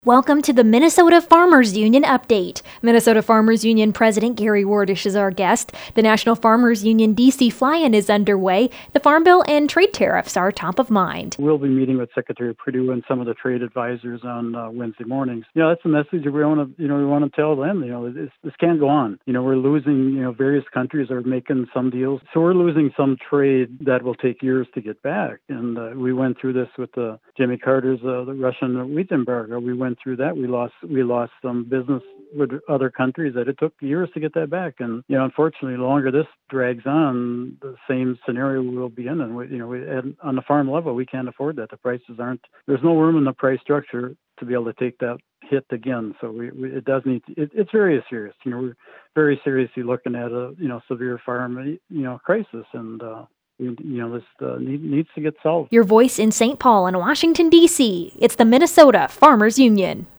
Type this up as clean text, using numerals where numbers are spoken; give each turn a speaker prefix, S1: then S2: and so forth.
S1: Welcome to the Minnesota Farmers Union Update. Minnesota Farmers Union President Gary Wardish is our guest. The National Farmers Union D.C. Fly-In is underway. The Farm Bill and trade tariffs are top of mind.
S2: We'll be meeting with Secretary Perdue and some of the trade advisors on Wednesday mornings. That's the message that we want to tell them. This can't go on. We're losing. Various countries are making some deals, so we're losing some trade that will take years to get back. And we went through this with Jimmy Carter's the Russian wheat embargo. We went through that. We lost some business with other countries that it took years to get that back. And unfortunately, the longer this drags on, the same scenario we'll be in. And and on the farm level, we can't afford that. The prices aren't. There's no room in the price structure to be able to take that hit again. So it does need. It's very serious. We're very seriously looking at a severe farm crisis, and this needs to get solved.
S1: Your voice in St. Paul and Washington, D.C. It's the Minnesota Farmers Union.